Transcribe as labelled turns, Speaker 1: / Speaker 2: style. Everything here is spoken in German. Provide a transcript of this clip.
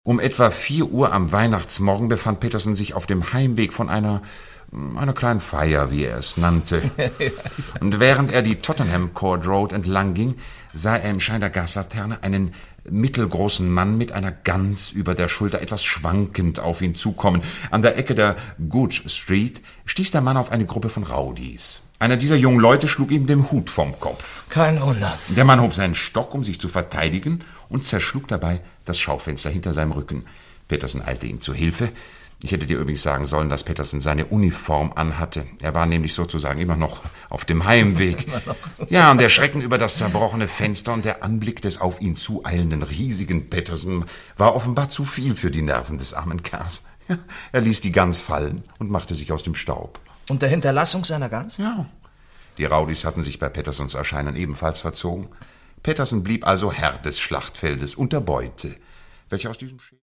Speaker 1: Um etwa 4 Uhr am Weihnachtsmorgen befand Peterson sich auf dem Heimweg von einer kleinen Feier, wie er es nannte. Und während er die Tottenham Court Road entlang ging, sah er im Schein der Gaslaterne einen mittelgroßen Mann mit einer Gans über der Schulter etwas schwankend auf ihn zukommen. An der Ecke der Goodge Street stieß der Mann auf eine Gruppe von Rowdies. Einer dieser jungen Leute schlug ihm den Hut vom Kopf.
Speaker 2: Kein Wunder.
Speaker 1: Der Mann hob seinen Stock, um sich zu verteidigen, und zerschlug dabei das Schaufenster hinter seinem Rücken. Peterson eilte ihm zu Hilfe. Ich hätte dir übrigens sagen sollen, dass Peterson seine Uniform anhatte. Er war nämlich sozusagen immer noch auf dem Heimweg. Ja, und der Schrecken über das zerbrochene Fenster und der Anblick des auf ihn zueilenden riesigen Peterson war offenbar zu viel für die Nerven des armen Kerls. Ja, er ließ die Gans fallen und machte sich aus dem Staub.
Speaker 2: Und der Hinterlassung seiner Gans?
Speaker 1: Ja. Die Rowdies hatten sich bei Petersons Erscheinen ebenfalls verzogen. Peterson blieb also Herr des Schlachtfeldes und der Beute, welche aus diesem